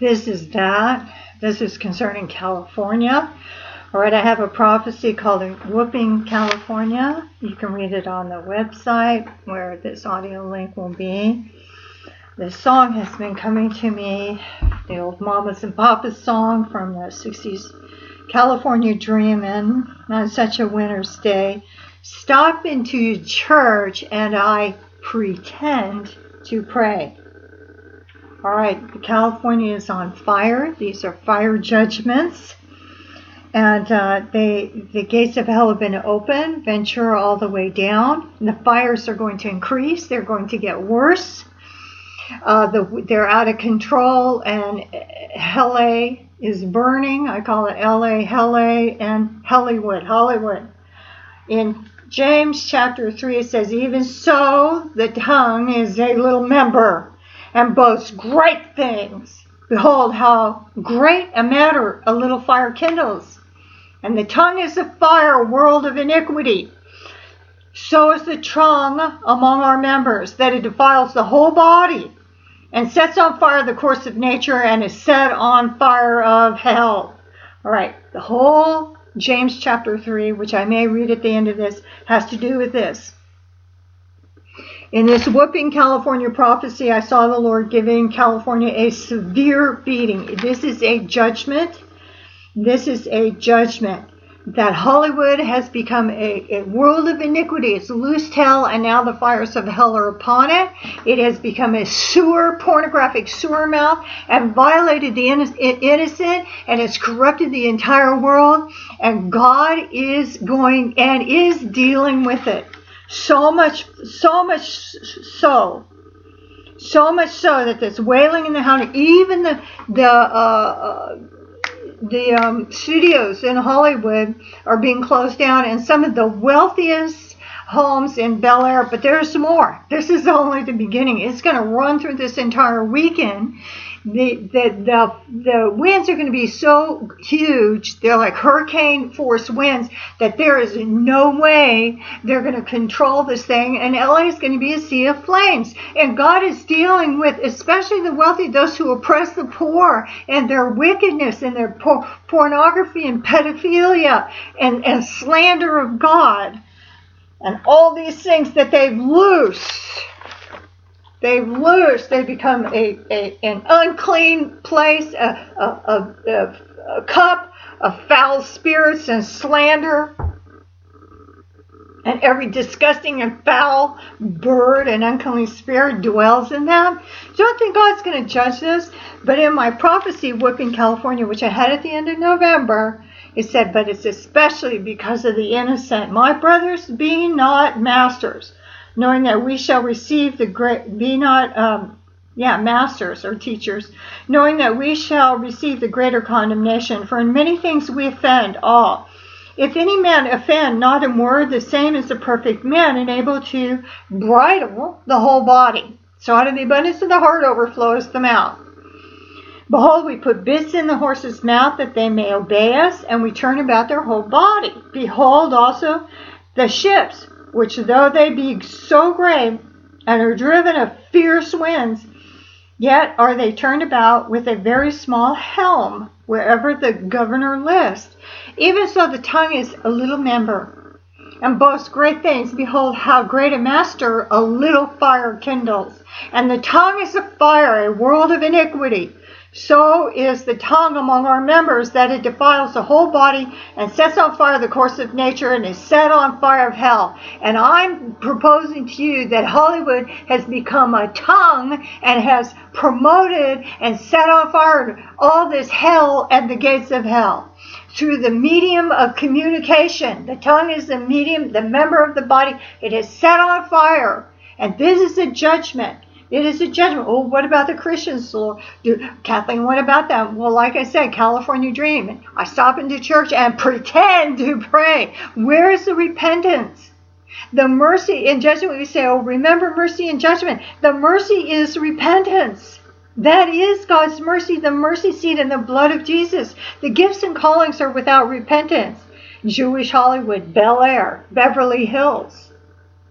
This is that. This is concerning California. All right, I have a prophecy called Whooping California. You can read it on the website where this audio link will be. This song has been coming to me, the old Mamas and Papas song from the 60s. California dreamin' on such a winter's day. Stop into church and I pretend to pray. All right, California is on fire. These are fire judgments. And the gates of hell have been opened, Ventura all the way down. And the fires are going to increase. They're going to get worse. They're out of control, and LA is burning. I call it LA, and Hollywood. In James chapter 3, it says, even so, the tongue is a little member and boasts great things. Behold, how great a matter a little fire kindles. And the tongue is a fire, a world of iniquity. So is the tongue among our members, that it defiles the whole body, and sets on fire the course of nature, and is set on fire of hell. All right, the whole James chapter 3, which I may read at the end of this, has to do with this. In this Whooping California prophecy, I saw the Lord giving California a severe beating. This is a judgment. This is a judgment. That Hollywood has become a world of iniquity. It's loosed hell, and now the fires of hell are upon it. It has become a pornographic sewer mouth, and violated the innocent, and has corrupted the entire world. And God is going and is dealing with it. So much so that there's wailing in the house. Even the studios in Hollywood are being closed down, and some of the wealthiest homes in Bel Air, but there's more. This is only the beginning. It's going to run through this entire weekend. The winds are going to be so huge, they're like hurricane force winds, that there is no way they're going to control this thing, and LA is going to be a sea of flames. And God is dealing with, especially the wealthy, those who oppress the poor, and their wickedness, and their pornography and pedophilia, and slander of God, and all these things that they've loosed. They become an unclean place, a cup of foul spirits and slander, and every disgusting and foul bird and unclean spirit dwells in them. Don't think God's going to judge this, but in my prophecy, Whooping California, which I had at the end of November, it said, but it's especially because of the innocent. My brothers, be not masters, knowing that we shall receive the great, masters or teachers, knowing that we shall receive the greater condemnation. For in many things we offend all. If any man offend not in word, the same is a perfect man, and able to bridle the whole body. So out of the abundance of the heart overflows the mouth. Behold, we put bits in the horse's mouth, that they may obey us, and we turn about their whole body. Behold also the ships, which though they be so great, and are driven of fierce winds, yet are they turned about with a very small helm, wherever the governor list. Even so the tongue is a little member, and boasts great things. Behold, how great a master a little fire kindles. And the tongue is a fire, a world of iniquity. So is the tongue among our members, that it defiles the whole body, and sets on fire the course of nature, and is set on fire of hell. And I'm proposing to you that Hollywood has become a tongue, and has promoted and set on fire all this hell and the gates of hell. Through the medium of communication. The tongue is the medium, the member of the body. It is set on fire. And this is a judgment. It is a judgment. Well, what about the Christians, Lord? Kathleen, what about them? Well, like I said, California dream. I stop into church and pretend to pray. Where is the repentance? The mercy in judgment, we say, oh, remember mercy and judgment. The mercy is repentance. That is God's mercy, the mercy seat in the blood of Jesus. The gifts and callings are without repentance. Jewish Hollywood, Bel Air, Beverly Hills.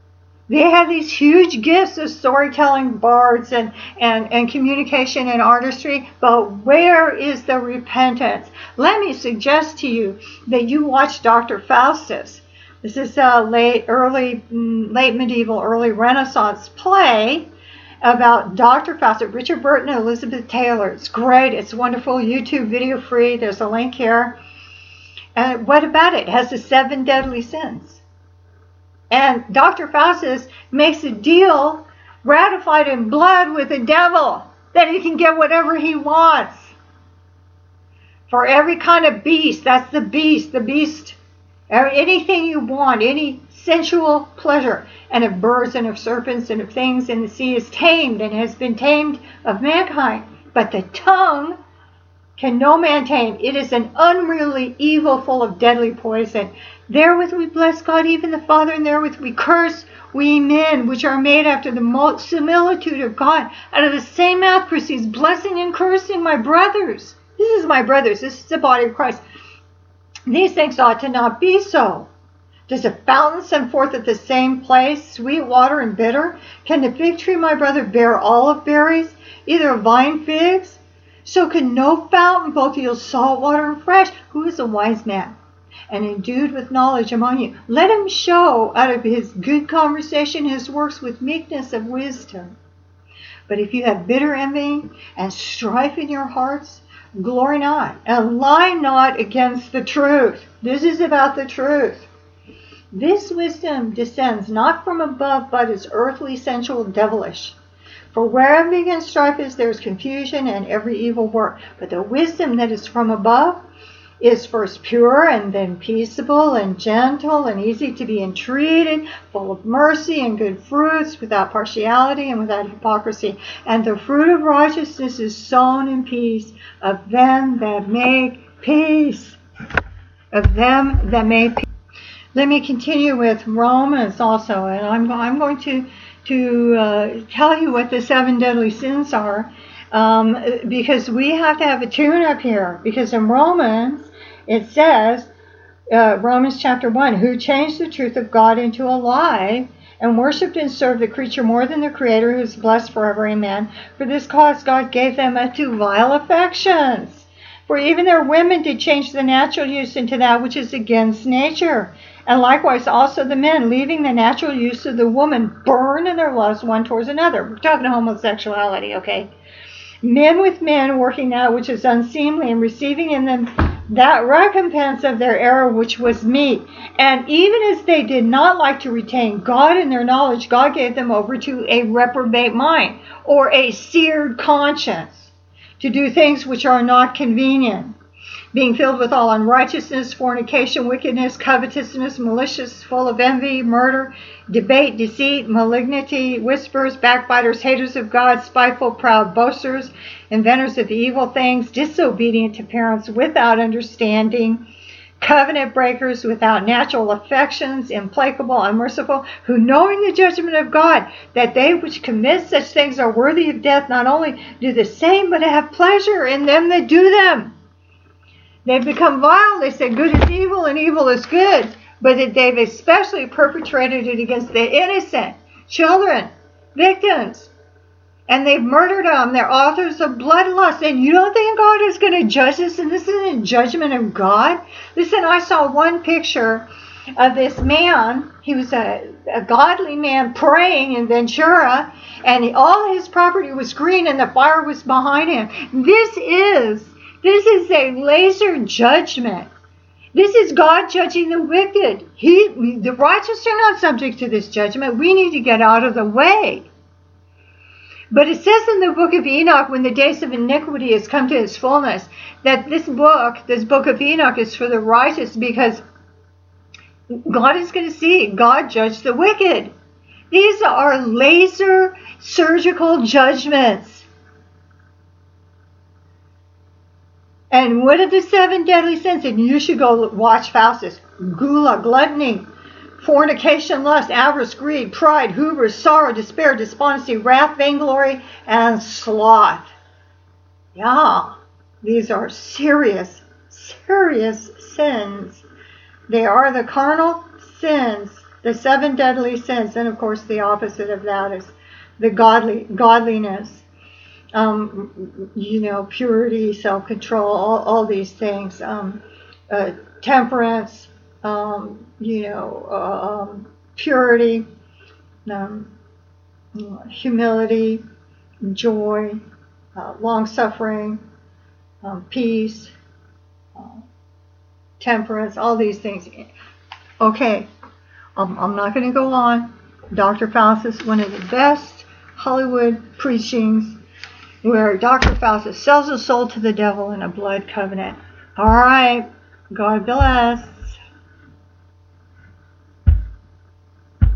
They have these huge gifts of storytelling, bards, and communication and artistry, but where is the repentance? Let me suggest to you that you watch Dr. Faustus. This is a late medieval, early Renaissance play about Dr. Faustus, Richard Burton and Elizabeth Taylor. It's great. It's wonderful. YouTube video free. There's a link here. And what about it? It has the 7 deadly sins. And Dr. Faustus makes a deal ratified in blood with the devil that he can get whatever he wants. For every kind of beast, that's the beast, anything you want, any sensual pleasure, and of birds and of serpents and of things in the sea is tamed and has been tamed of mankind. But the tongue can no man tame. It is an unruly evil full of deadly poison. Therewith we bless God, even the Father, and therewith we curse we men, which are made after the similitude of God. Out of the same mouth proceeds blessing and cursing, my brothers. This is my brothers. This is the body of Christ. These things ought to not be so. Does a fountain send forth at the same place sweet water and bitter? Can the fig tree, my brother, bear olive berries, either vine figs? So can no fountain both yield salt water and fresh. Who is a wise man and endued with knowledge among you? Let him show out of his good conversation his works with meekness of wisdom. But if you have bitter envy and strife in your hearts, glory not and lie not against the truth. This is about the truth. This wisdom descends not from above, but is earthly, sensual, devilish. For where envy and strife is, there is confusion and every evil work. But the wisdom that is from above is first pure, and then peaceable and gentle and easy to be entreated, full of mercy and good fruits, without partiality and without hypocrisy. And the fruit of righteousness is sown in peace of them that make peace. Of them that make peace. Let me continue with Romans also, and I'm going to tell you what the 7 deadly sins are, because we have to have a tune-up here. Because in Romans, it says, Romans chapter 1, who changed the truth of God into a lie, and worshipped and served the creature more than the Creator, who is blessed forever. Amen. For this cause God gave them unto vile affections. For even their women did change the natural use into that which is against nature. And likewise also the men, leaving the natural use of the woman, burn in their lusts one towards another. We're talking homosexuality, okay? Men with men, working that which is unseemly, and receiving in them that recompense of their error which was meet. And even as they did not like to retain God in their knowledge, God gave them over to a reprobate mind, or a seared conscience, to do things which are not convenient, being filled with all unrighteousness, fornication, wickedness, covetousness, malicious, full of envy, murder, debate, deceit, malignity, whisperers, backbiters, haters of God, spiteful, proud, boasters, inventors of evil things, disobedient to parents, without understanding, covenant breakers, without natural affections, implacable, unmerciful, who knowing the judgment of God, that they which commit such things are worthy of death, not only do the same, but have pleasure in them that do them. They've become vile. They say good is evil and evil is good. But they've especially perpetrated it against the innocent, children, victims. And they've murdered them. They're authors of bloodlust. And you don't think God is going to judge this? And this isn't judgment of God? Listen, I saw one picture of this man. He was a godly man praying in Ventura. And all his property was green and the fire was behind him. This is a laser judgment. This is God judging the wicked. The righteous are not subject to this judgment. We need to get out of the way. But it says in the book of Enoch, when the days of iniquity has come to its fullness, that this book of Enoch is for the righteous, because God is going to see God judge the wicked. These are laser surgical judgments. And what are the 7 deadly sins? And you should go watch Faustus. Gula, gluttony, fornication, lust, avarice, greed, pride, hubris, sorrow, despair, despondency, wrath, vainglory, and sloth. Yeah, these are serious, serious sins. They are the carnal sins The 7 deadly sins, and of course the opposite of that is the godliness, purity, self-control, all these things, temperance, purity, um, humility, joy, long-suffering, peace, temperance, all these things. Okay, I'm not going to go on. Dr. Faustus, one of the best Hollywood preachings where Dr. Faustus sells his soul to the devil in a blood covenant. All right, God bless.